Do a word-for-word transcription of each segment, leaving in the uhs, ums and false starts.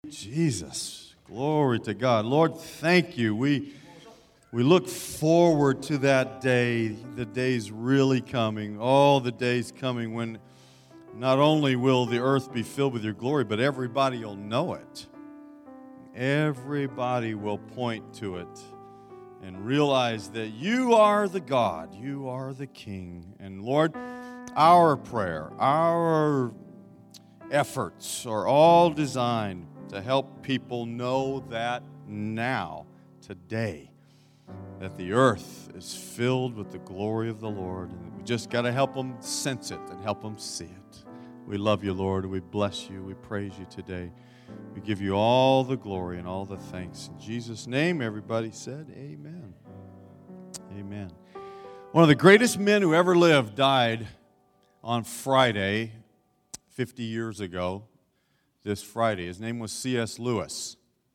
Jesus, glory to God. Lord, thank you. We we look forward to that day. The day's really coming. All the days coming when not only will the earth be filled with your glory, but everybody will know it. Everybody will point to it and realize that you are the God, you are the King. And Lord, our prayer, our efforts are all designed to help people know that now, today, that the earth is filled with the glory of the Lord. And we just got to help them sense it and help them see it. We love you, Lord. We bless you. We praise you today. We give you all the glory and all the thanks. In Jesus' name, everybody said amen. Amen. One of the greatest men who ever lived died on Friday, fifty years ago, this Friday. His name was C S Lewis.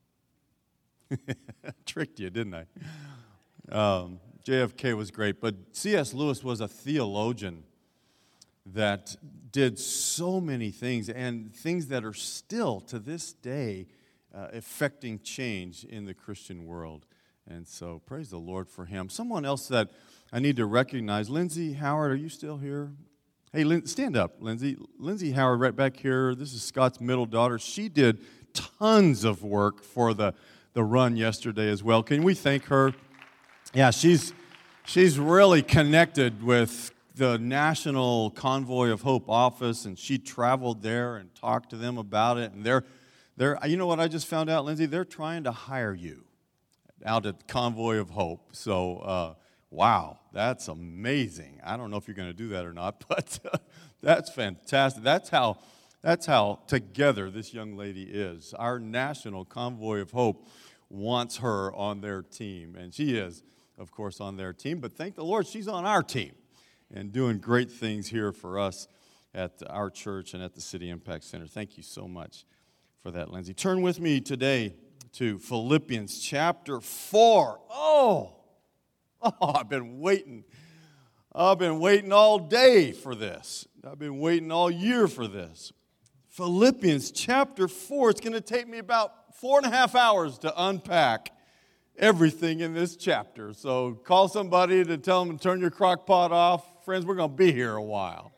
Tricked you, didn't I? Um, J F K was great, but C S Lewis was a theologian that did so many things, and things that are still, to this day, uh, affecting change in the Christian world. And so, praise the Lord for him. Someone else that I need to recognize, Lindsay Howard, are you still here? Hey, Lin- stand up, Lindsay. Lindsay Howard, right back here. This is Scott's middle daughter. She did tons of work for the, the run yesterday as well. Can we thank her? Yeah, she's she's really connected with the National Convoy of Hope office, and she traveled there and talked to them about it. And they're, they're, you know what I just found out, Lindsay? They're trying to hire you out at Convoy of Hope. So, uh, wow, that's amazing. I don't know if you're going to do that or not, but uh, that's fantastic. That's how, that's how together this young lady is. Our National Convoy of Hope wants her on their team, and she is, of course, on their team. But thank the Lord, she's on our team and doing great things here for us at our church and at the City Impact Center. Thank you so much for that, Lindsay. Turn with me today to Philippians chapter four. Oh, oh, I've been waiting. I've been waiting all day for this. I've been waiting all year for this. Philippians chapter four. It's going to take me about four and a half hours to unpack everything in this chapter. So call somebody to tell them to turn your crock pot off. Friends, we're going to be here a while.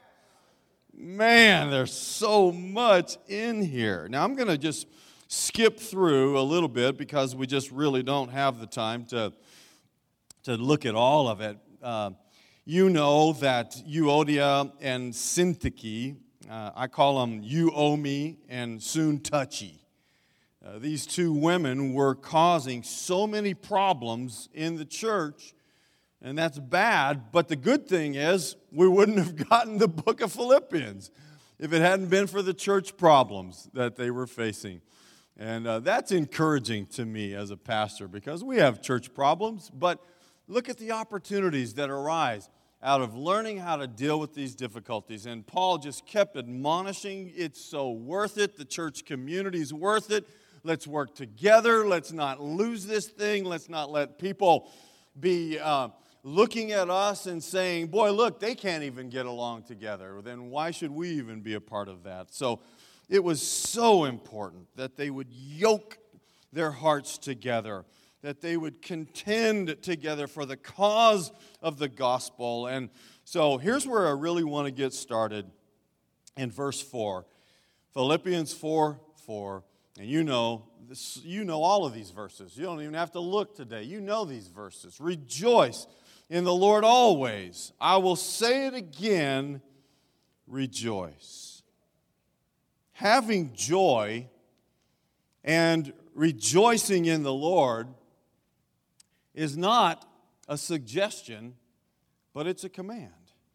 Man, there's so much in here. Now, I'm going to just skip through a little bit because we just really don't have the time to, to look at all of it. Uh, you know that Euodia and Syntyche, uh, I call them You Owe Me and Soon Touchy. Uh, these two women were causing so many problems in the church, and that's bad, but the good thing is we wouldn't have gotten the book of Philippians if it hadn't been for the church problems that they were facing. And uh, that's encouraging to me as a pastor because we have church problems, but look at the opportunities that arise out of learning how to deal with these difficulties. And Paul just kept admonishing, it's so worth it, the church community is worth it. Let's work together. Let's not lose this thing. Let's not let people be uh, looking at us and saying, boy, look, they can't even get along together. Then why should we even be a part of that? So it was so important that they would yoke their hearts together, that they would contend together for the cause of the gospel. And so here's where I really want to get started in verse four. Philippians four four. And you know, this, you know all of these verses. You don't even have to look today. You know these verses. Rejoice in the Lord always. I will say it again, rejoice. Having joy and rejoicing in the Lord is not a suggestion, but it's a command.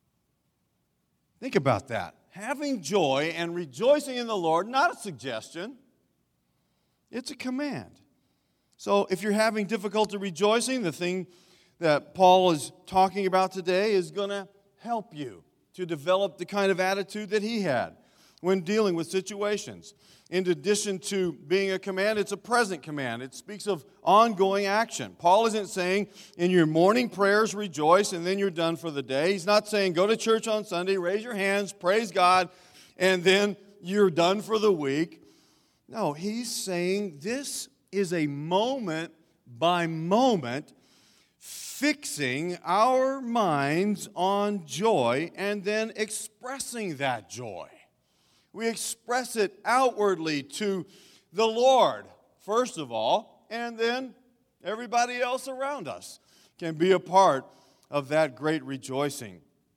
Think about that. Having joy and rejoicing in the Lord, not a suggestion. It's a command. So if you're having difficulty rejoicing, the thing that Paul is talking about today is going to help you to develop the kind of attitude that he had when dealing with situations. In addition to being a command, it's a present command. It speaks of ongoing action. Paul isn't saying in your morning prayers rejoice and then you're done for the day. He's not saying go to church on Sunday, raise your hands, praise God, and then you're done for the week. No, he's saying this is a moment by moment fixing our minds on joy and then expressing that joy. We express it outwardly to the Lord, first of all, and then everybody else around us can be a part of that great rejoicing.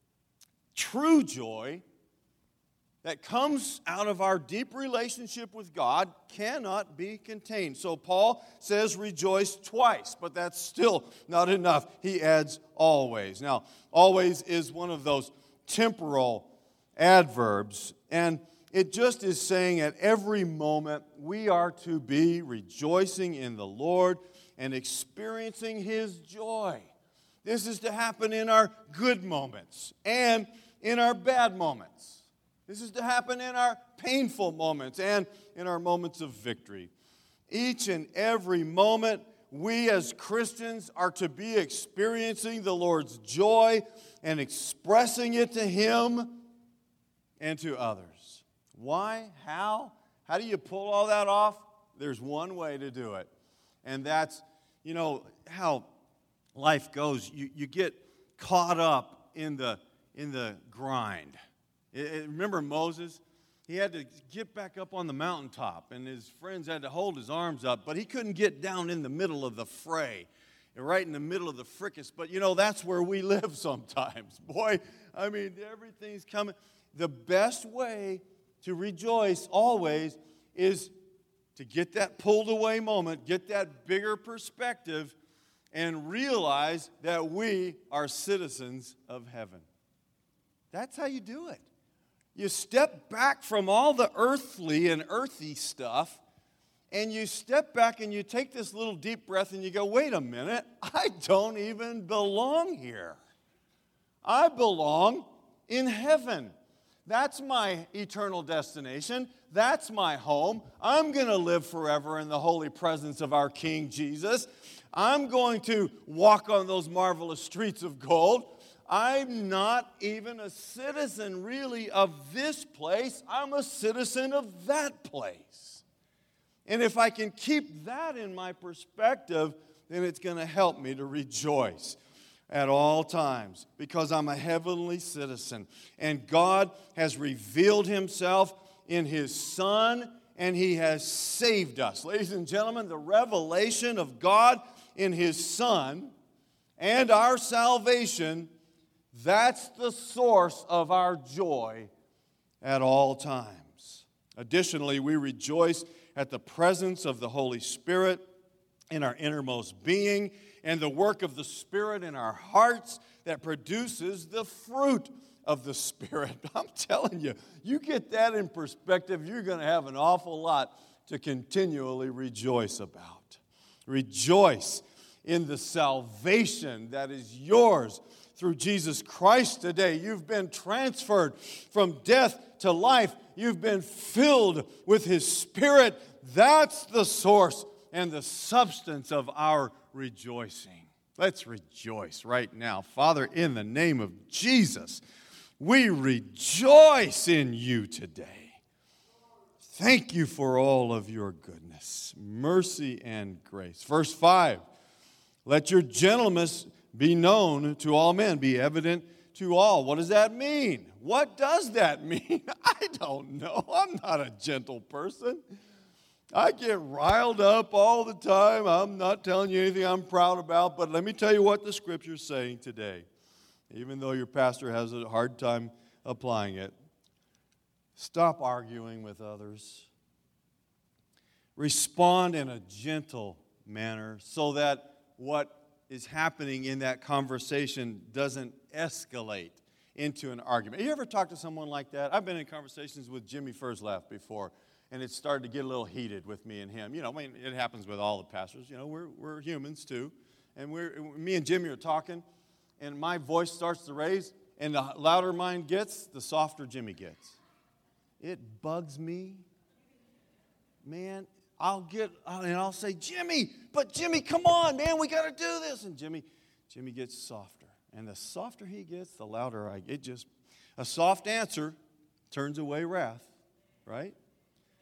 True joy that comes out of our deep relationship with God cannot be contained. So Paul says rejoice twice, but that's still not enough. He adds always. Now, always is one of those temporal adverbs, and it just is saying at every moment we are to be rejoicing in the Lord and experiencing His joy. This is to happen in our good moments and in our bad moments. This is to happen in our painful moments and in our moments of victory. Each and every moment, we as Christians are to be experiencing the Lord's joy and expressing it to Him and to others. Why? How? How do you pull all that off? There's one way to do it. And that's, you know, how life goes. You, you get caught up in the, in the grind. Remember Moses? He had to get back up on the mountaintop, and his friends had to hold his arms up, but he couldn't get down in the middle of the fray, right in the middle of the fricas. But, you know, that's where we live sometimes. Boy, I mean, everything's coming. The best way to rejoice always is to get that pulled away moment, get that bigger perspective, and realize that we are citizens of heaven. That's how you do it. You step back from all the earthly and earthy stuff, and you step back and you take this little deep breath and you go, wait a minute, I don't even belong here. I belong in heaven. That's my eternal destination. That's my home. I'm going to live forever in the holy presence of our King Jesus. I'm going to walk on those marvelous streets of gold. I'm not even a citizen, really, of this place. I'm a citizen of that place. And if I can keep that in my perspective, then it's going to help me to rejoice at all times because I'm a heavenly citizen. And God has revealed Himself in His Son, and He has saved us. Ladies and gentlemen, the revelation of God in His Son and our salvation, that's the source of our joy at all times. Additionally, we rejoice at the presence of the Holy Spirit in our innermost being and the work of the Spirit in our hearts that produces the fruit of the Spirit. I'm telling you, you get that in perspective, you're going to have an awful lot to continually rejoice about. Rejoice in the salvation that is yours through Jesus Christ today. You've been transferred from death to life. You've been filled with His Spirit. That's the source and the substance of our rejoicing. Let's rejoice right now. Father, in the name of Jesus, we rejoice in You today. Thank You for all of Your goodness, mercy, and grace. Verse five, let Your gentleness be known to all men, be evident to all. What does that mean? What does that mean? I don't know. I'm not a gentle person. I get riled up all the time. I'm not telling you anything I'm proud about, but let me tell you what the Scripture's saying today, even though your pastor has a hard time applying it. Stop arguing with others. Respond in a gentle manner so that what is happening in that conversation doesn't escalate into an argument. You ever talk to someone like that? I've been in conversations with Jimmy Furzlaff before, and it started to get a little heated with me and him. You know, I mean, it happens with all the pastors. You know, we're we're humans too, and we're me and Jimmy are talking, and my voice starts to raise, and the louder mine gets, the softer Jimmy gets. It bugs me, man. I'll get, and I'll say, Jimmy, but Jimmy, come on, man, we got to do this. And Jimmy, Jimmy gets softer. And the softer he gets, the louder I get. It just, a soft answer turns away wrath, right?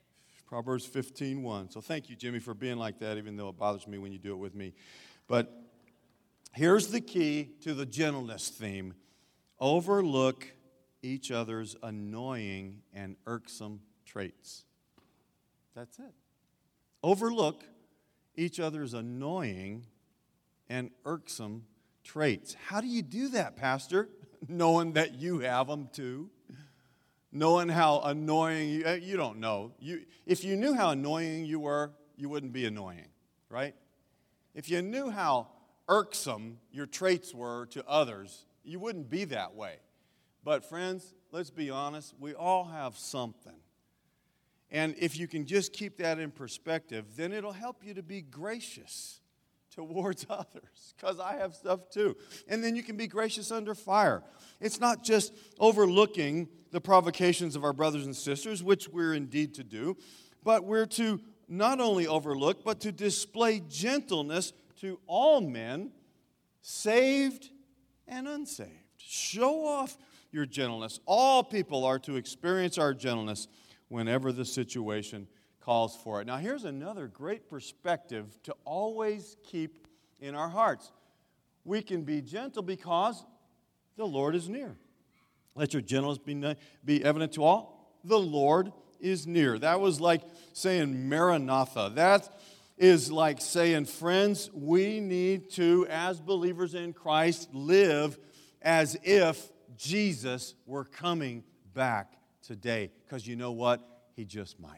Proverbs fifteen one. So thank you, Jimmy, for being like that, even though it bothers me when you do it with me. But here's the key to the gentleness theme. Overlook each other's annoying and irksome traits. That's it. Overlook each other's annoying and irksome traits. How do you do that, Pastor? Knowing that you have them too. Knowing how annoying you, you don't know. You, if you knew how annoying you were, you wouldn't be annoying, right? If you knew how irksome your traits were to others, you wouldn't be that way. But friends, let's be honest, we all have something. And if you can just keep that in perspective, then it'll help you to be gracious towards others, because I have stuff too. And then you can be gracious under fire. It's not just overlooking the provocations of our brothers and sisters, which we're indeed to do, but we're to not only overlook, but to display gentleness to all men, saved and unsaved. Show off your gentleness. All people are to experience our gentleness whenever the situation calls for it. Now, here's another great perspective to always keep in our hearts. We can be gentle because the Lord is near. Let your gentleness be, be evident to all. The Lord is near. That was like saying Maranatha. That is like saying, friends, we need to, as believers in Christ, live as if Jesus were coming back today. Because you know what? He just might.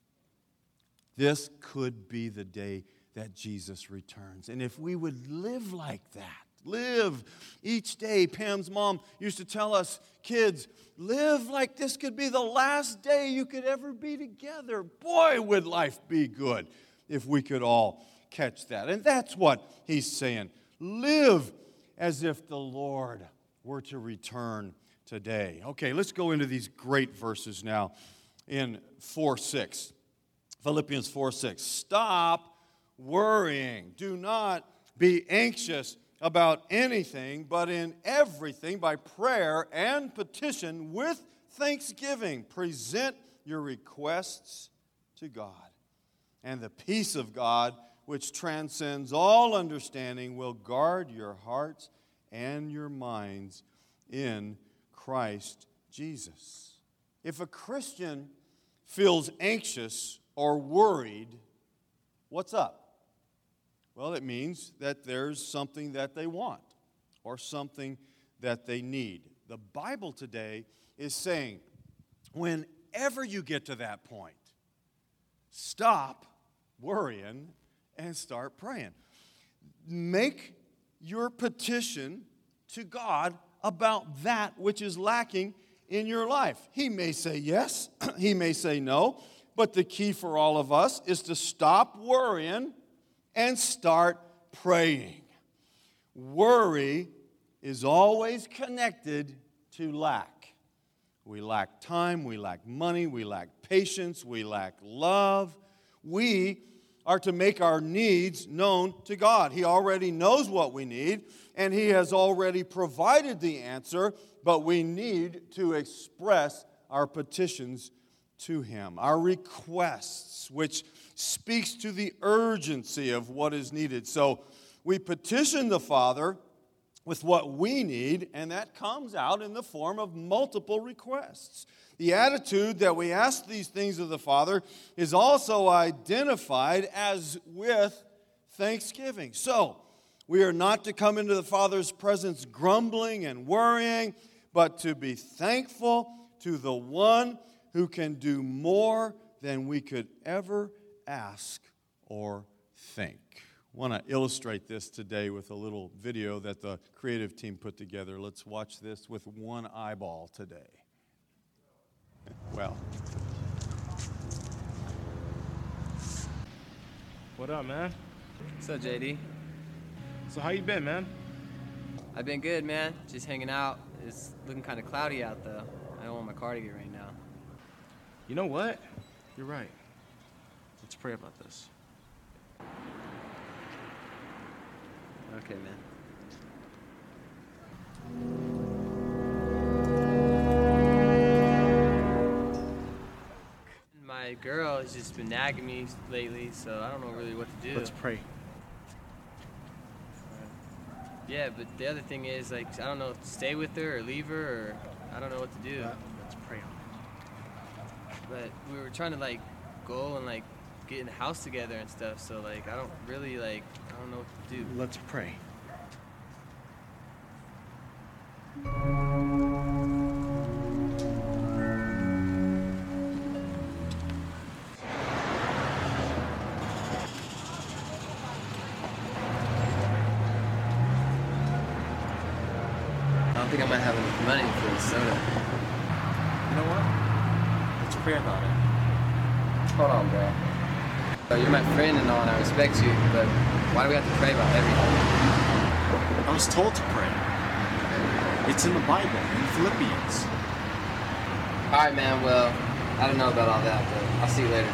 This could be the day that Jesus returns. And if we would live like that, live each day. Pam's mom used to tell us, kids, live like this could be the last day you could ever be together. Boy, would life be good if we could all catch that. And that's what he's saying. Live as if the Lord were to return today. Okay, let's go into these great verses now in four six. Philippians four six. Stop worrying. Do not be anxious about anything, but in everything, by prayer and petition, with thanksgiving, present your requests to God. And the peace of God, which transcends all understanding, will guard your hearts and your minds in Christ Jesus. If a Christian feels anxious or worried, what's up? Well, it means that there's something that they want or something that they need. The Bible today is saying, whenever you get to that point, stop worrying and start praying. Make your petition to God about that which is lacking in your life. He may say yes, he may say no, but the key for all of us is to stop worrying and start praying. Worry is always connected to lack. We lack time, we lack money, we lack patience, we lack love. We are to make our needs known to God. He already knows what we need, and He has already provided the answer, but we need to express our petitions to Him, our requests, which speaks to the urgency of what is needed. So we petition the Father with what we need, and that comes out in the form of multiple requests. The attitude that we ask these things of the Father is also identified as with thanksgiving. So we are not to come into the Father's presence grumbling and worrying, but to be thankful to the one who can do more than we could ever ask or think. I want to illustrate this today with a little video that the creative team put together. Let's watch this with one eyeball today. Well. What up, man? What's up, J D? So how you been, man? I've been good, man. Just hanging out. It's looking kind of cloudy out, though. I don't want my car to get rain now. You know what? You're right. Let's pray about this. Okay, man. My girl has just been nagging me lately, so I don't know really what to do. Let's pray. Yeah, but the other thing is, like, I don't know if to stay with her or leave her, or I don't know what to do. Let's pray on it. But we were trying to, like, go and, like, get in the house together and stuff, so, like, I don't really, like, I don't know what to do. Let's pray. I don't think I might have enough money for a soda. You know what? Let's pray about it. Hold on, bro. So you're my friend and all, and I respect you, but why do we have to pray about everything? I was told to pray. It's in the Bible, in Philippians. All right, man, well, I don't know about all that, but I'll see you later.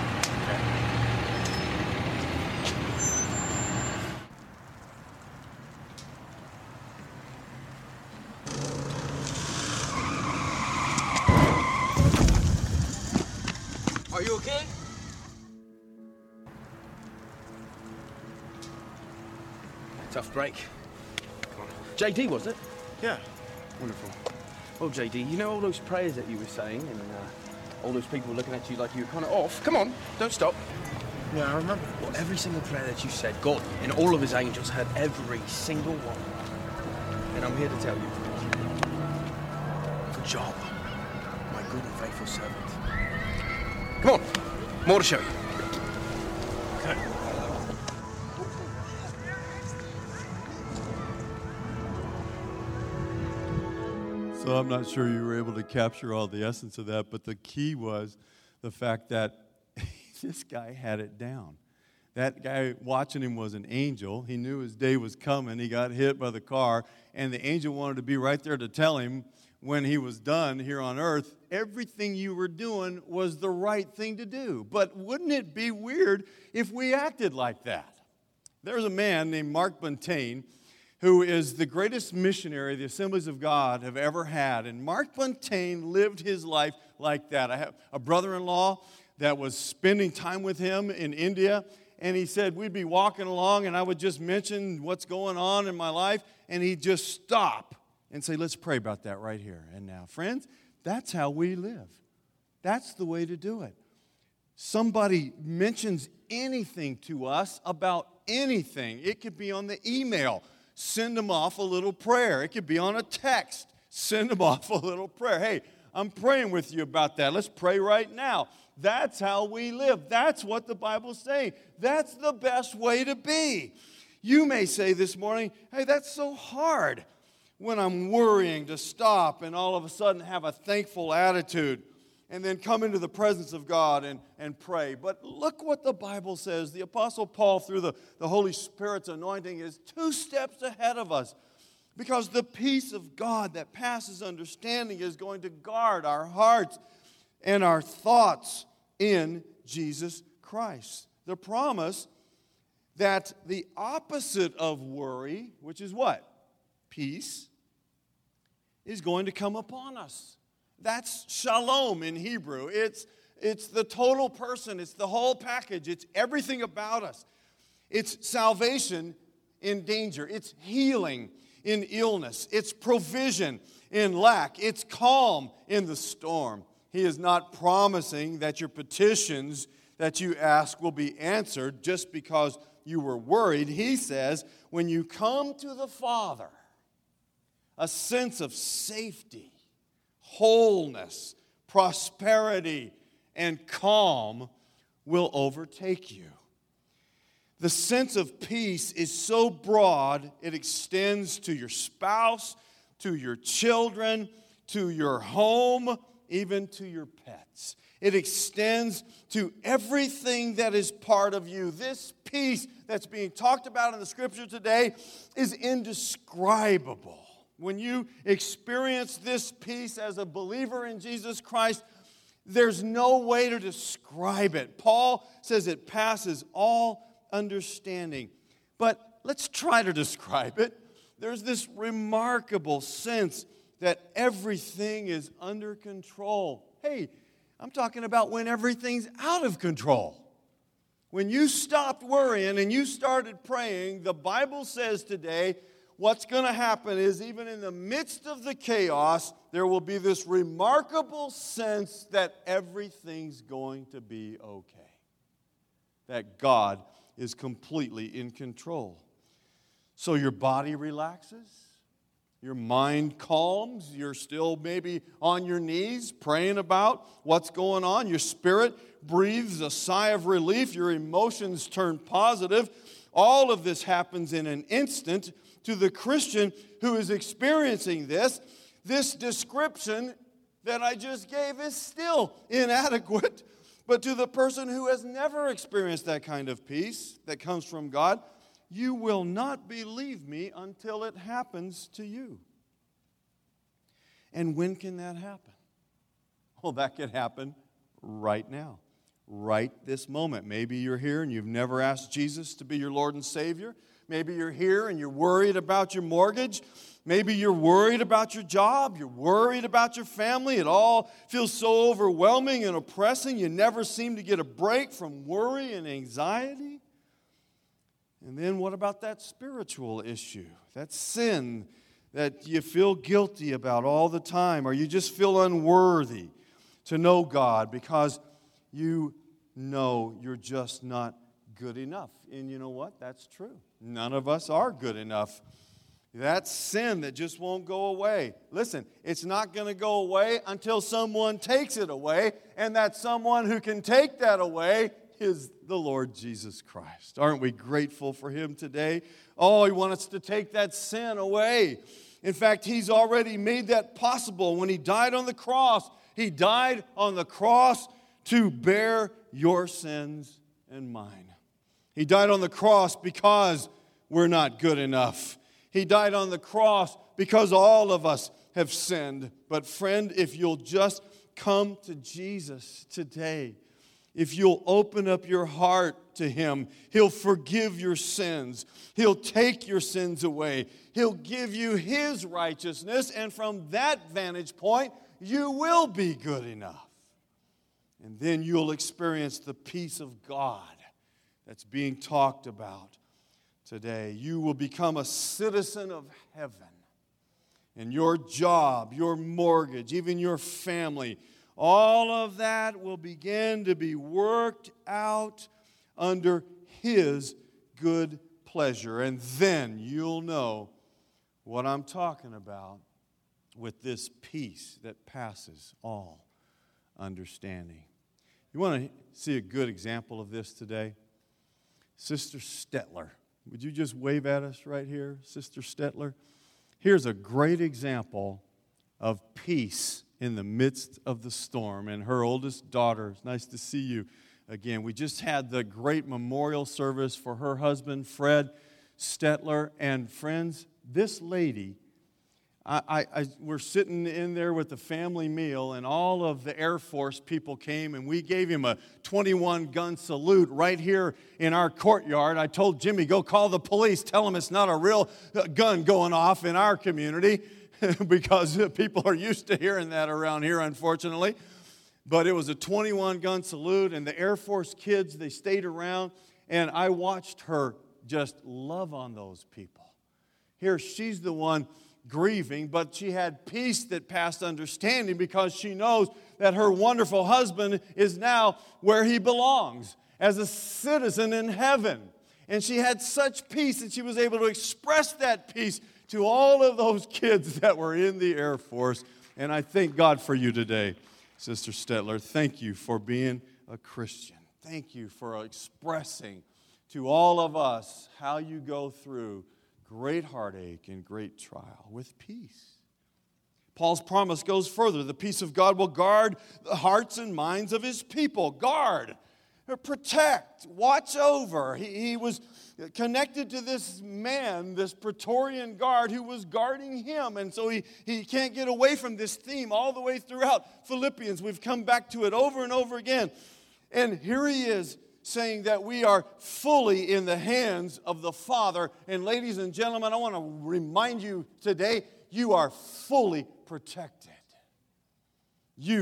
Are you okay? Tough break. Come on. J D, was it? Yeah. Wonderful. Well, J D, you know all those prayers that you were saying, and uh, all those people looking at you like you were kind of off? Come on, don't stop. Yeah, I remember. Well, every single prayer that you said, God and all of his angels heard every single one. And I'm here to tell you, good job, my good and faithful servant. Come on, more to show you. Okay. So I'm not sure you were able to capture all the essence of that, but the key was the fact that this guy had it down. That guy watching him was an angel. He knew his day was coming. He got hit by the car, and the angel wanted to be right there to tell him when he was done here on earth, everything you were doing was the right thing to do. But wouldn't it be weird if we acted like that? There's a man named Mark Buntain who is the greatest missionary the Assemblies of God have ever had. And Mark Buntain lived his life like that. I have a brother-in-law that was spending time with him in India, and he said we'd be walking along, and I would just mention what's going on in my life, and he'd just stop and say, let's pray about that right here and now. Friends, that's how we live. That's the way to do it. Somebody mentions anything to us about anything. It could be on the email. Send them off a little prayer. It could be on a text. Send them off a little prayer. Hey, I'm praying with you about that. Let's pray right now. That's how we live. That's what the Bible's saying. That's the best way to be. You may say this morning, hey, that's so hard when I'm worrying to stop and all of a sudden have a thankful attitude and then come into the presence of God and, and pray. But look what the Bible says. The Apostle Paul, through the, the Holy Spirit's anointing, is two steps ahead of us, because the peace of God that passes understanding is going to guard our hearts and our thoughts in Jesus Christ. The promise that the opposite of worry, which is what? Peace, is going to come upon us. That's shalom in Hebrew. It's, it's the total person. It's the whole package. It's everything about us. It's salvation in danger. It's healing in illness. It's provision in lack. It's calm in the storm. He is not promising that your petitions that you ask will be answered just because you were worried. He says, when you come to the Father, a sense of safety, wholeness, prosperity, and calm will overtake you. The sense of peace is so broad, it extends to your spouse, to your children, to your home, even to your pets. It extends to everything that is part of you. This peace that's being talked about in the Scripture today is indescribable. When you experience this peace as a believer in Jesus Christ, there's no way to describe it. Paul says it passes all understanding. But let's try to describe it. There's this remarkable sense that everything is under control. Hey, I'm talking about when everything's out of control. When you stopped worrying and you started praying, the Bible says today, what's going to happen is even in the midst of the chaos, there will be this remarkable sense that everything's going to be okay. That God is completely in control. So your body relaxes, your mind calms, you're still maybe on your knees praying about what's going on. Your spirit breathes a sigh of relief, your emotions turn positive. All of this happens in an instant. To the Christian who is experiencing this, this description that I just gave is still inadequate. But to the person who has never experienced that kind of peace that comes from God, you will not believe me until it happens to you. And when can that happen? Well, that can happen right now, right this moment. Maybe you're here and you've never asked Jesus to be your Lord and Savior. Maybe you're here and you're worried about your mortgage. Maybe you're worried about your job. You're worried about your family. It all feels so overwhelming and oppressing. You never seem to get a break from worry and anxiety. And then what about that spiritual issue, that sin that you feel guilty about all the time, or you just feel unworthy to know God because you know you're just not good enough. And you know what? That's true. None of us are good enough. That sin that just won't go away. Listen, it's not going to go away until someone takes it away, and that someone who can take that away is the Lord Jesus Christ. Aren't we grateful for Him today? Oh, He wants us to take that sin away. In fact, He's already made that possible. When He died on the cross, He died on the cross to bear your sins and mine. He died on the cross because we're not good enough. He died on the cross because all of us have sinned. But friend, if you'll just come to Jesus today, if you'll open up your heart to Him, He'll forgive your sins. He'll take your sins away. He'll give you His righteousness, and from that vantage point, you will be good enough. And then you'll experience the peace of God that's being talked about today. You will become a citizen of heaven. And your job, your mortgage, even your family, all of that will begin to be worked out under His good pleasure. And then you'll know what I'm talking about with this peace that passes all understanding. You want to see a good example of this today? Sister Stetler. Would you just wave at us right here, Sister Stetler? Here's a great example of peace in the midst of the storm. And her oldest daughter, it's nice to see you again. We just had the great memorial service for her husband, Fred Stetler. And friends, this lady, I, I, I, we're sitting in there with the family meal, and all of the Air Force people came, and we gave him a twenty-one gun salute right here in our courtyard. I told Jimmy, go call the police, tell them it's not a real gun going off in our community, because people are used to hearing that around here, unfortunately. But it was a twenty-one gun salute, and the Air Force kids, they stayed around, and I watched her just love on those people. Here, she's the one grieving, but she had peace that passed understanding because she knows that her wonderful husband is now where he belongs, as a citizen in heaven. And she had such peace that she was able to express that peace to all of those kids that were in the Air Force. And I thank God for you today, Sister Stetler. Thank you for being a Christian. Thank you for expressing to all of us how you go through great heartache and great trial with peace. Paul's promise goes further. The peace of God will guard the hearts and minds of His people. Guard, protect, watch over. He, he was connected to this man, this Praetorian guard who was guarding him. And so he, he can't get away from this theme all the way throughout Philippians. We've come back to it over and over again. And here he is, saying that we are fully in the hands of the Father. And ladies and gentlemen, I want to remind you today, you are fully protected. You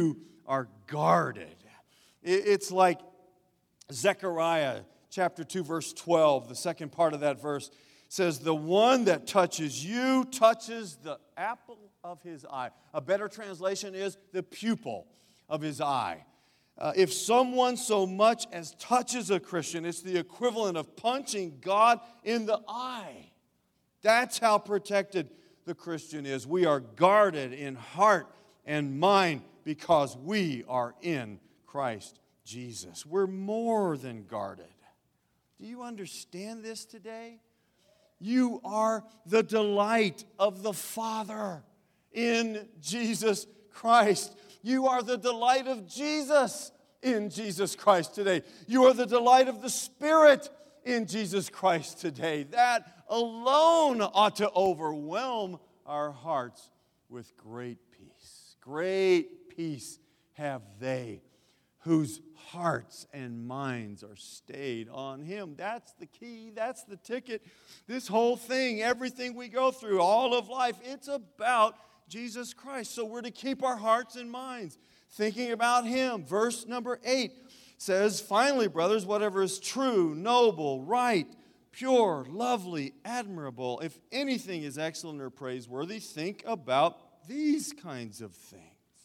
are guarded. It's like Zechariah chapter two, verse twelve, the second part of that verse says, the one that touches you touches the apple of his eye. A better translation is the pupil of his eye. Uh, if someone so much as touches a Christian, it's the equivalent of punching God in the eye. That's how protected the Christian is. We are guarded in heart and mind because we are in Christ Jesus. We're more than guarded. Do you understand this today? You are the delight of the Father in Jesus Christ. You are the delight of Jesus in Jesus Christ today. You are the delight of the Spirit in Jesus Christ today. That alone ought to overwhelm our hearts with great peace. Great peace have they whose hearts and minds are stayed on Him. That's the key. That's the ticket. This whole thing, everything we go through, all of life, it's about Jesus Christ. So we're to keep our hearts and minds thinking about Him. Verse number eight says, finally, brothers, whatever is true, noble, right, pure, lovely, admirable, if anything is excellent or praiseworthy, think about these kinds of things.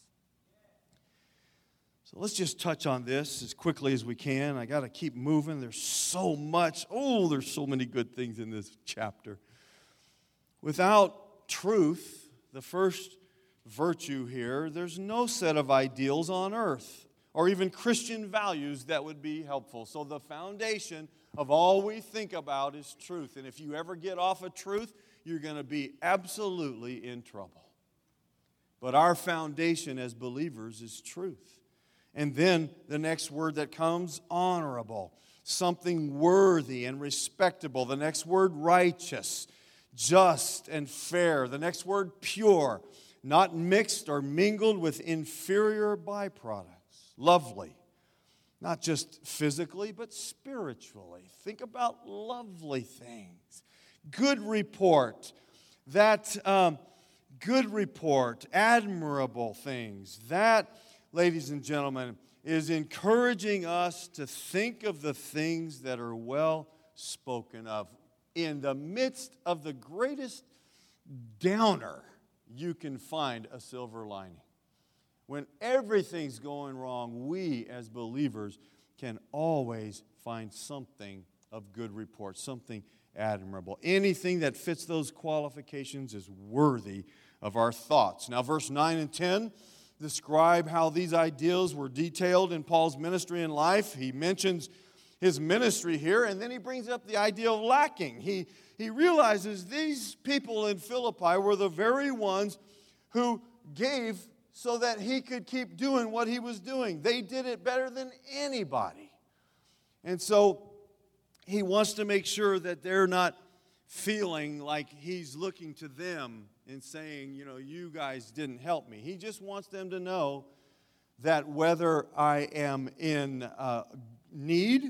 So let's just touch on this as quickly as we can. I got to keep moving. There's so much. Oh, there's so many good things in this chapter. Without truth, the first virtue here, there's no set of ideals on earth or even Christian values that would be helpful. So the foundation of all we think about is truth. And if you ever get off of truth, you're going to be absolutely in trouble. But our foundation as believers is truth. And then the next word that comes, honorable, something worthy and respectable. The next word, righteous, just and fair. The next word, pure, not mixed or mingled with inferior byproducts. Lovely, not just physically, but spiritually. Think about lovely things. Good report, that um, good report, admirable things. That, ladies and gentlemen, is encouraging us to think of the things that are well spoken of. In the midst of the greatest downer, you can find a silver lining. When everything's going wrong, we as believers can always find something of good report, something admirable. Anything that fits those qualifications is worthy of our thoughts. Now, verse nine and ten describe how these ideals were detailed in Paul's ministry and life. He mentions his ministry here, and then he brings up the idea of lacking. He, he realizes these people in Philippi were the very ones who gave so that he could keep doing what he was doing. They did it better than anybody. And so he wants to make sure that they're not feeling like he's looking to them and saying, you know, you guys didn't help me. He just wants them to know that whether I am in uh, need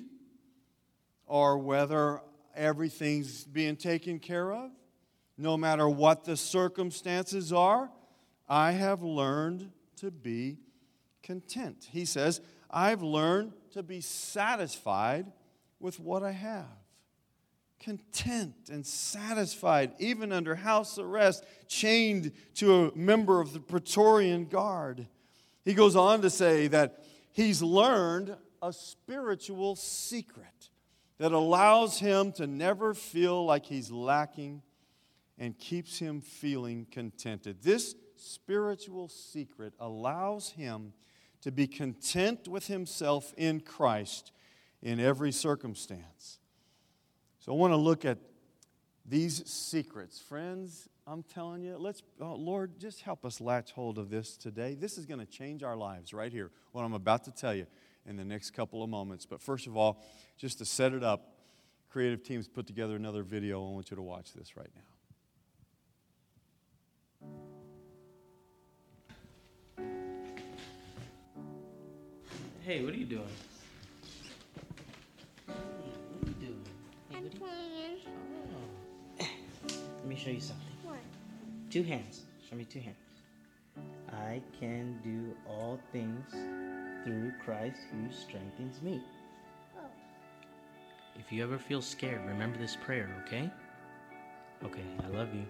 or whether everything's being taken care of, no matter what the circumstances are, I have learned to be content. He says, I've learned to be satisfied with what I have. Content and satisfied, even under house arrest, chained to a member of the Praetorian Guard. He goes on to say that he's learned a spiritual secret that allows him to never feel like he's lacking and keeps him feeling contented. This spiritual secret allows him to be content with himself in Christ in every circumstance. So I want to look at these secrets. Friends, I'm telling you, let's, oh, Lord, just help us latch hold of this today. This is going to change our lives right here, what I'm about to tell you in the next couple of moments. But first of all, just to set it up, creative teams put together another video. I want you to watch this right now. Hey, what are you doing? What are you doing? Hey, what are you... Oh. Let me show you something. What? Two hands. Show me two hands. I can do all things through Christ who strengthens me. If you ever feel scared, remember this prayer, okay? Okay, I love you.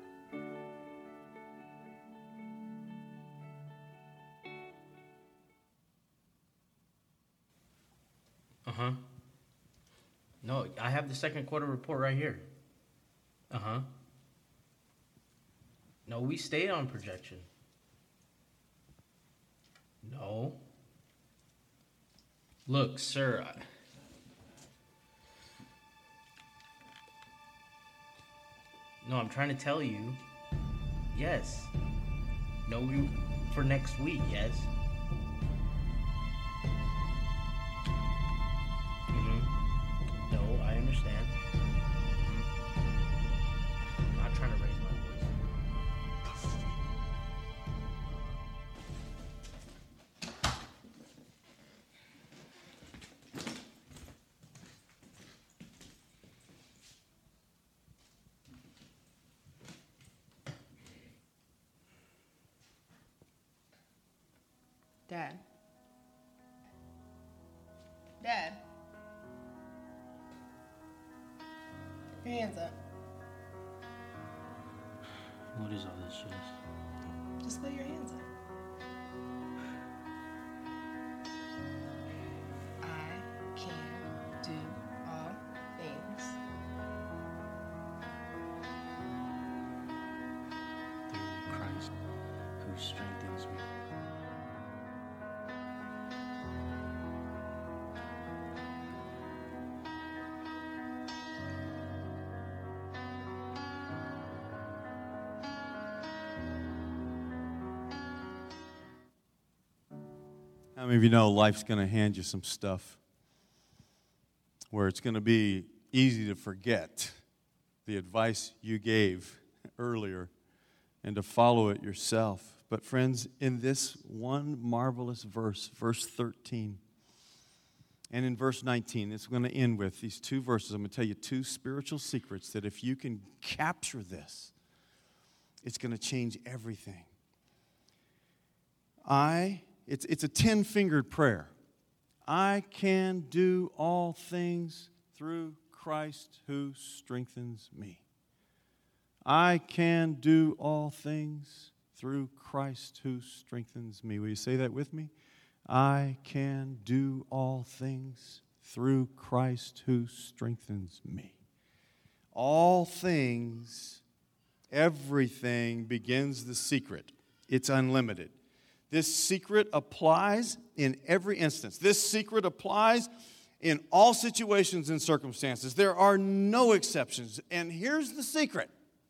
Uh-huh. No, I have the second quarter report right here. Uh-huh. No, we stayed on projection. No. Look, sir, I... No, I'm trying to tell you. Yes. No, we for next week, yes. Mm-hmm. No, I understand. Mm-hmm. I'm not trying to raise my voice. Dad. Dad. Put your hands up. What is all this, Jess? Just put your hands up. I can do all things Through Christ who strengthens me. How many of you know life's going to hand you some stuff where it's going to be easy to forget the advice you gave earlier and to follow it yourself? But friends, in this one marvelous verse, verse thirteen, and in verse nineteen, it's going to end with these two verses. I'm going to tell you two spiritual secrets that if you can capture this, it's going to change everything. I... It's, it's a ten-fingered prayer. I can do all things through Christ who strengthens me. I can do all things through Christ who strengthens me. Will you say that with me? I can do all things through Christ who strengthens me. All things, everything begins the secret. It's unlimited. This secret applies in every instance. This secret applies in all situations and circumstances. There are no exceptions. And here's the secret.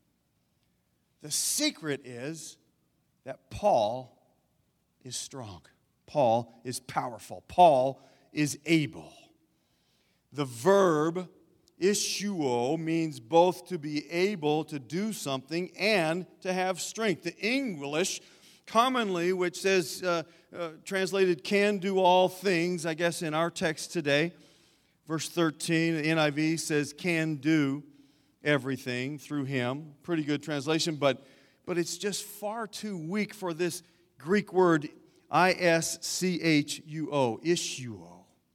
The secret is that Paul is strong. Paul is powerful. Paul is able. The verb issuo means both to be able to do something and to have strength. The English commonly, which says, uh, uh, translated, can do all things, I guess in our text today, verse thirteen, the N I V says, can do everything through him. Pretty good translation, but, but it's just far too weak for this Greek word, I S C H U O, issuo.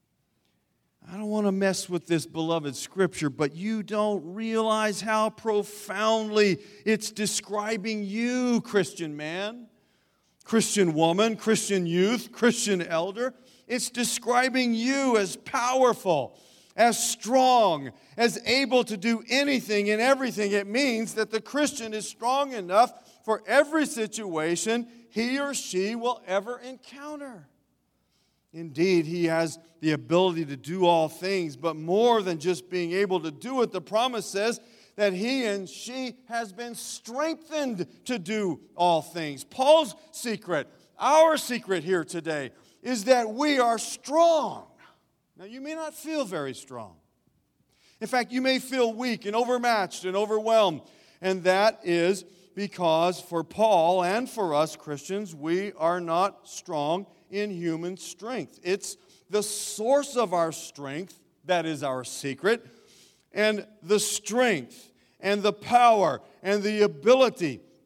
I don't want to mess with this beloved scripture, but you don't realize how profoundly it's describing you, Christian man, Christian woman, Christian youth, Christian elder. It's describing you as powerful, as strong, as able to do anything and everything. It means that the Christian is strong enough for every situation he or she will ever encounter. Indeed, he has the ability to do all things, but more than just being able to do it, the promise says that he and she has been strengthened to do all things. Paul's secret, our secret here today, is that we are strong. Now, you may not feel very strong. In fact, you may feel weak and overmatched and overwhelmed, and that is because for Paul and for us Christians, we are not strong in human strength. It's the source of our strength that is our secret, and the strength and the power and the ability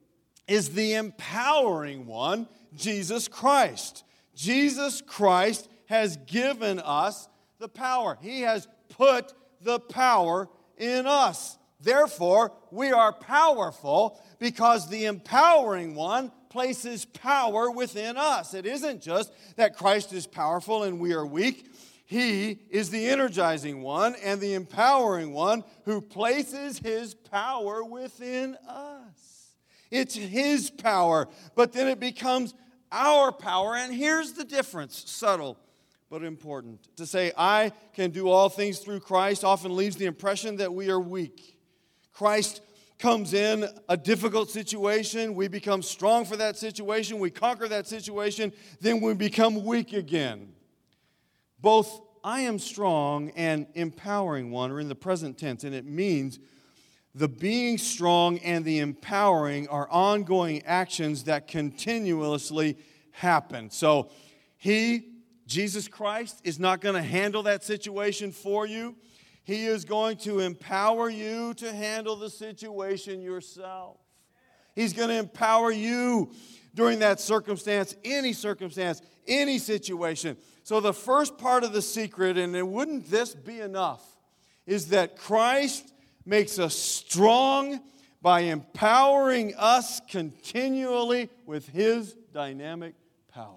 is the empowering one, Jesus Christ. Jesus Christ has given us the power. He has put the power in us. Therefore, we are powerful because the empowering one places power within us. It isn't just that Christ is powerful and we are weak. He is the energizing one and the empowering one who places His power within us. It's His power, but then it becomes our power. And here's the difference, subtle but important. To say, I can do all things through Christ often leaves the impression that we are weak. Christ comes in a difficult situation, we become strong for that situation, we conquer that situation, then we become weak again. Both I am strong and empowering one are in the present tense, and it means the being strong and the empowering are ongoing actions that continuously happen. So He, Jesus Christ, is not going to handle that situation for you. He is going to empower you to handle the situation yourself. He's going to empower you during that circumstance, any circumstance, any situation. So the first part of the secret, and it wouldn't this be enough, is that Christ makes us strong by empowering us continually with His dynamic power.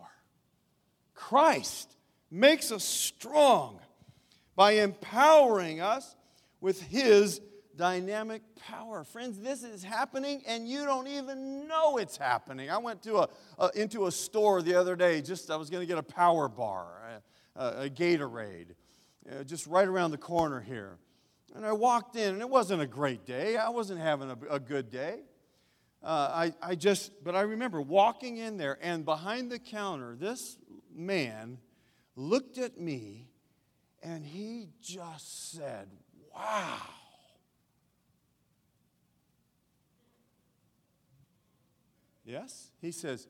Christ makes us strong by empowering us with His dynamic power. Friends, this is happening and you don't even know it's happening. I went to a, a into a store the other day, just I was going to get a power bar, a, a Gatorade, uh, just right around the corner here. And I walked in and it wasn't a great day. I wasn't having a, a good day. Uh, I, I just, but I remember walking in there and behind the counter, this man looked at me and he just said, wow. Yes? He says,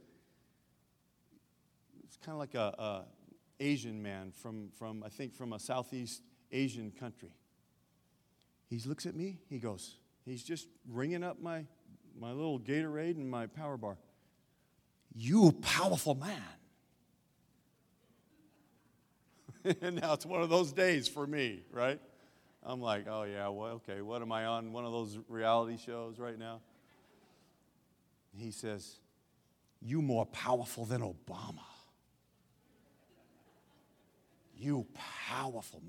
it's kind of like a, a Asian man from, from, I think, from a Southeast Asian country. He looks at me, he goes, he's just ringing up my, my little Gatorade and my power bar. You powerful man. And now it's one of those days for me, right? I'm like, oh yeah, well, okay, what am I on, one of those reality shows right now? He says, you more powerful than Obama. You powerful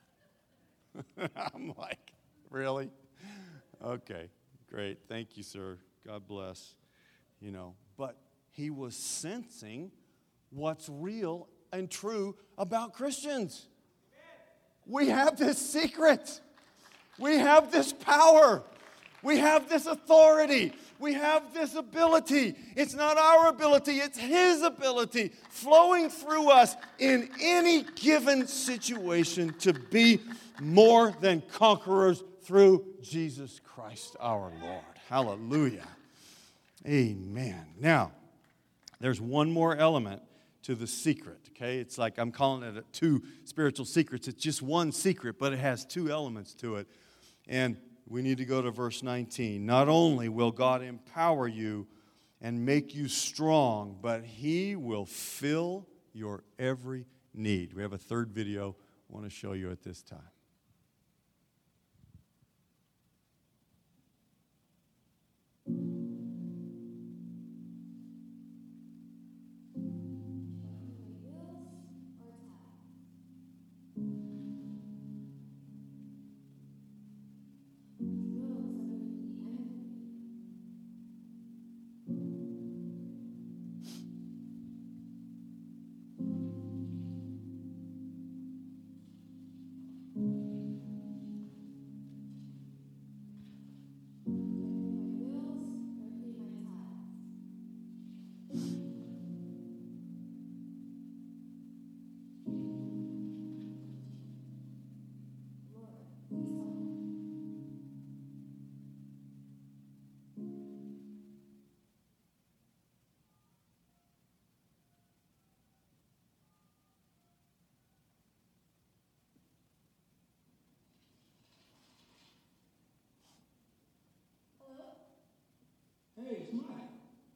man. I'm like, really? Okay, great. Thank you, sir. God bless. You know, but he was sensing what's real and true about Christians. We have this secret. We have this power. We have this authority. We have this ability. It's not our ability, it's His ability flowing through us in any given situation to be more than conquerors through Jesus Christ our Lord. Hallelujah. Amen. Now, there's one more element to the secret, okay? It's like I'm calling it a two spiritual secrets. It's just one secret, but it has two elements to it. And we need to go to verse nineteen. Not only will God empower you and make you strong, but He will fill your every need. We have a third video I want to show you at this time. Hey, it's Mike.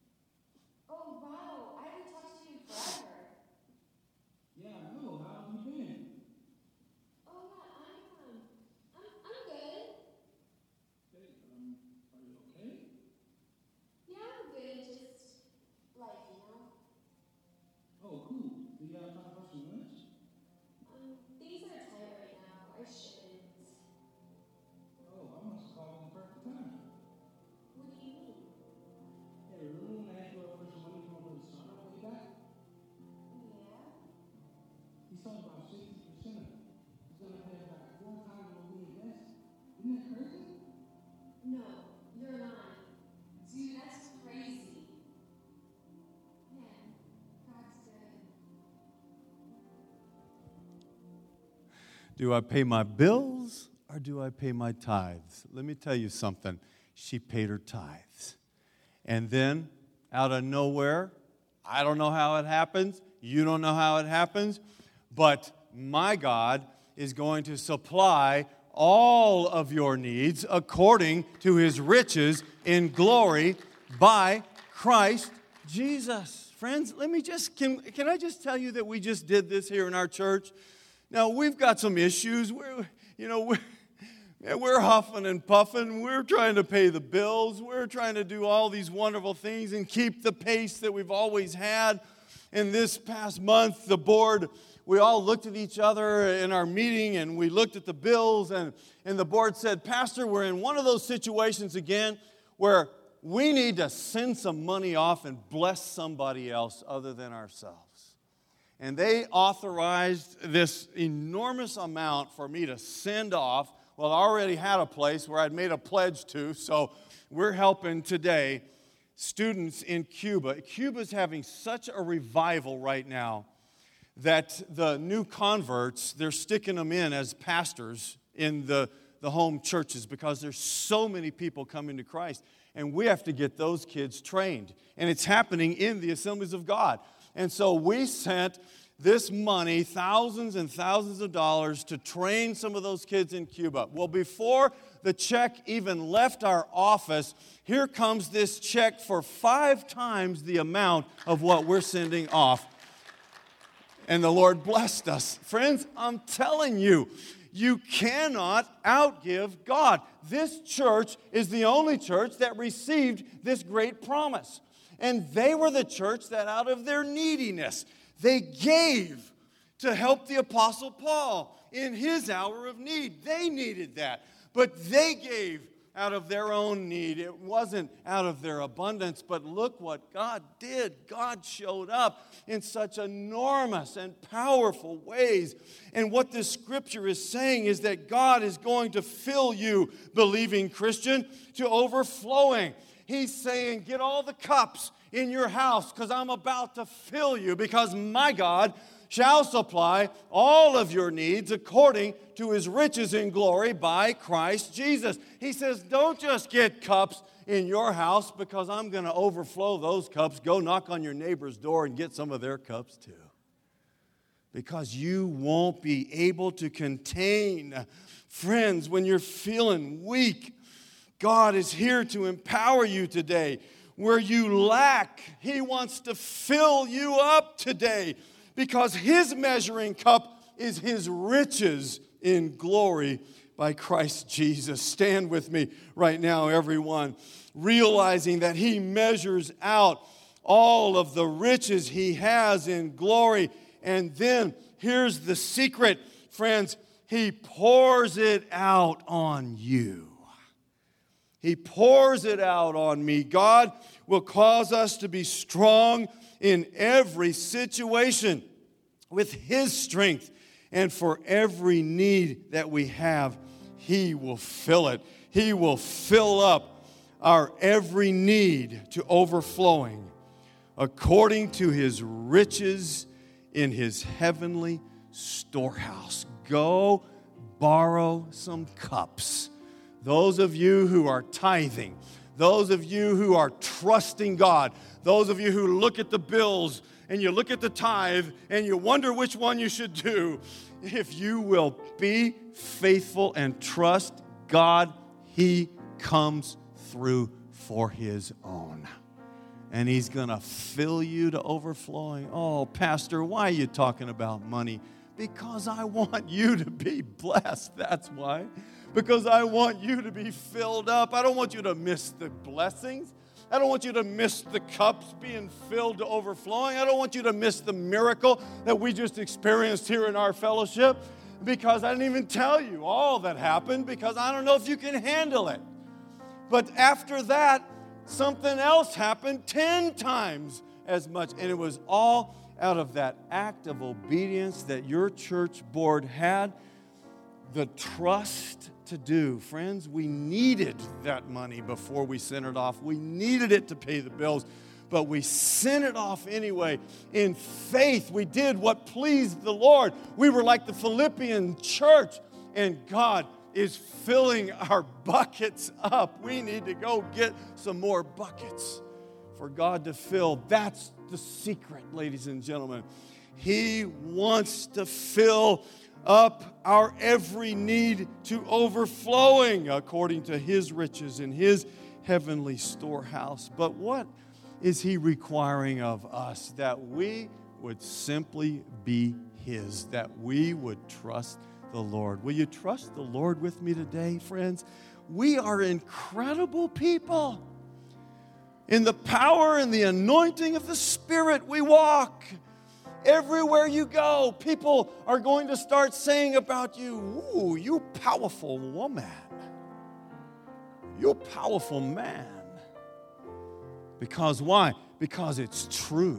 Do I pay my bills or do I pay my tithes? Let me tell you something. She paid her tithes. And then, out of nowhere, I don't know how it happens. You don't know how it happens. But my God is going to supply all of your needs according to His riches in glory by Christ Jesus. Friends, let me just, can, can I just tell you that we just did this here in our church? Now, we've got some issues. We're, you know, we're, man, we're huffing and puffing. We're trying to pay the bills. We're trying to do all these wonderful things and keep the pace that we've always had. And this past month, the board, we all looked at each other in our meeting and we looked at the bills, and, and the board said, Pastor, we're in one of those situations again where we need to send some money off and bless somebody else other than ourselves. And they authorized this enormous amount for me to send off. Well, I already had a place where I'd made a pledge to, so we're helping today students in Cuba. Cuba's having such a revival right now that the new converts, they're sticking them in as pastors in the, the home churches because there's so many people coming to Christ. And we have to get those kids trained. And it's happening in the Assemblies of God. And so we sent this money, thousands and thousands of dollars, to train some of those kids in Cuba. Well, before the check even left our office, here comes this check for five times the amount of what we're sending off. And the Lord blessed us. Friends, I'm telling you, you cannot outgive God. This church is the only church that received this great promise. And they were the church that out of their neediness, they gave to help the Apostle Paul in his hour of need. They needed that. But they gave out of their own need. It wasn't out of their abundance, but look what God did. God showed up in such enormous and powerful ways. And what this scripture is saying is that God is going to fill you, believing Christian, to overflowing. He's saying, get all the cups in your house because I'm about to fill you, because my God shall supply all of your needs according to His riches in glory by Christ Jesus. He says, don't just get cups in your house because I'm going to overflow those cups. Go knock on your neighbor's door and get some of their cups too. Because you won't be able to contain. Friends, when you're feeling weak, God is here to empower you today. Where you lack, He wants to fill you up today, because His measuring cup is His riches in glory by Christ Jesus. Stand with me right now, everyone, realizing that He measures out all of the riches He has in glory. And then here's the secret, friends. He pours it out on you. He pours it out on me. God will cause us to be strong in every situation with His strength. And for every need that we have, He will fill it. He will fill up our every need to overflowing according to His riches in His heavenly storehouse. Go borrow some cups. Those of you who are tithing, those of you who are trusting God, those of you who look at the bills and you look at the tithe and you wonder which one you should do, if you will be faithful and trust God, He comes through for His own. And He's going to fill you to overflowing. Oh, Pastor, why are you talking about money? Because I want you to be blessed. That's why. Because I want you to be filled up. I don't want you to miss the blessings. I don't want you to miss the cups being filled to overflowing. I don't want you to miss the miracle that we just experienced here in our fellowship, because I didn't even tell you all that happened, because I don't know if you can handle it. But after that, something else happened ten times as much. And it was all out of that act of obedience that your church board had the trust to do. Friends, we needed that money before we sent it off. We needed it to pay the bills. but we sent it off anyway. In faith, we did what pleased the Lord. We were like the Philippian church, and God is filling our buckets up. We need to go get some more buckets for God to fill. That's the secret, ladies and gentlemen. He wants to fill up our every need to overflowing according to His riches in His heavenly storehouse. But what is He requiring of us? That we would simply be His, that we would trust the Lord. Will you trust the Lord with me today, friends? We are incredible people. In the power and the anointing of the Spirit we walk. Everywhere you go, people are going to start saying about you, ooh, you powerful woman. You powerful man. Because why? Because it's true.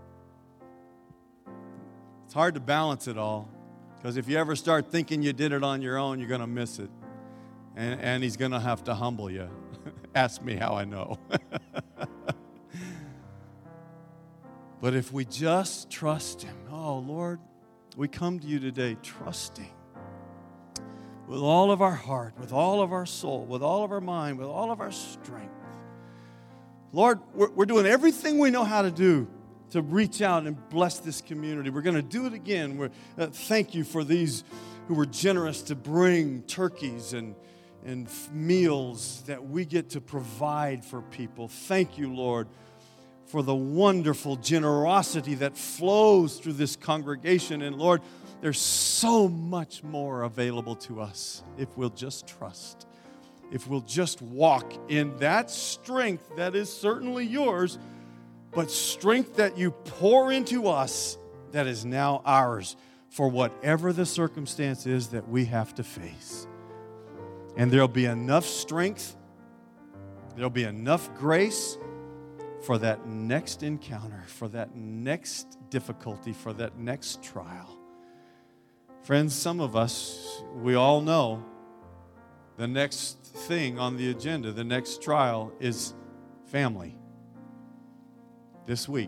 It's hard to balance it all. Because if you ever start thinking you did it on your own, you're going to miss it. And, and He's going to have to humble you. Ask me how I know. But if we just trust Him, oh, Lord, we come to You today trusting with all of our heart, with all of our soul, with all of our mind, with all of our strength. Lord, we're, we're doing everything we know how to do to reach out and bless this community. We're going to do it again. We're, uh, thank You for these who were generous to bring turkeys and, and meals that we get to provide for people. Thank You, Lord, for the wonderful generosity that flows through this congregation. And Lord, there's so much more available to us if we'll just trust, if we'll just walk in that strength that is certainly Yours, but strength that You pour into us that is now ours for whatever the circumstance is that we have to face. And there'll be enough strength, there'll be enough grace for that next encounter, for that next difficulty, for that next trial. Friends, some of us, we all know the next thing on the agenda, the next trial is family. This week.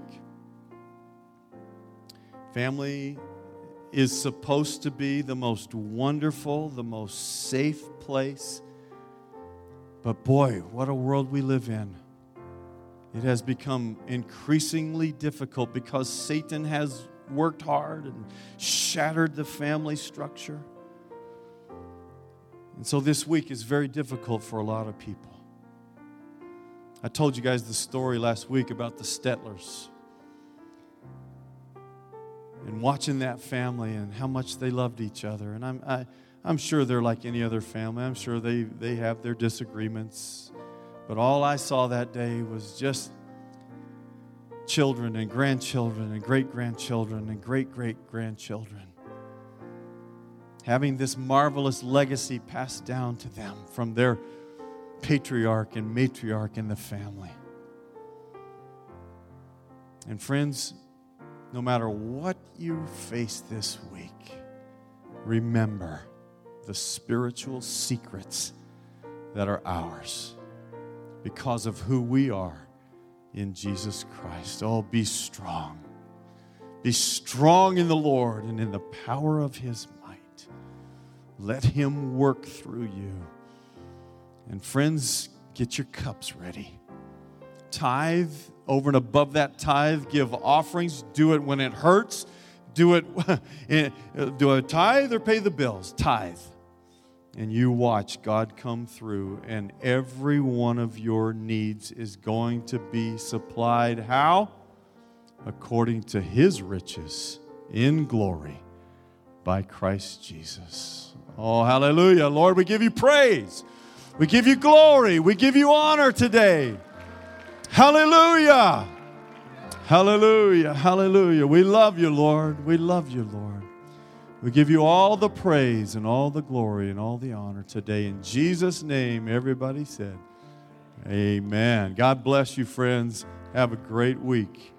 Family is supposed to be the most wonderful, the most safe place. But boy, what a world we live in. It has become increasingly difficult because Satan has worked hard and shattered the family structure. And so this week is very difficult for a lot of people. I told you guys the story last week about the Stetlers and watching that family and how much they loved each other. And I'm I, I'm sure they're like any other family. I'm sure they, they have their disagreements. But all I saw that day was just children and grandchildren and great-grandchildren and great-great-grandchildren having this marvelous legacy passed down to them from their patriarch and matriarch in the family. And friends, no matter what you face this week, remember the spiritual secrets that are ours because of who we are in Jesus Christ. Oh, be strong. Be strong in the Lord and in the power of His might. Let Him work through you. And friends, get your cups ready. Tithe, over and above that tithe, give offerings. Do it when it hurts. Do it, do a tithe or pay the bills. Tithe. And you watch God come through, and every one of your needs is going to be supplied. How? According to His riches in glory by Christ Jesus. Oh, hallelujah. Lord, we give You praise. We give You glory. We give You honor today. Hallelujah. Hallelujah. Hallelujah. We love You, Lord. We love You, Lord. We give You all the praise and all the glory and all the honor today. In Jesus' name, everybody said, amen. God bless you, friends. Have a great week.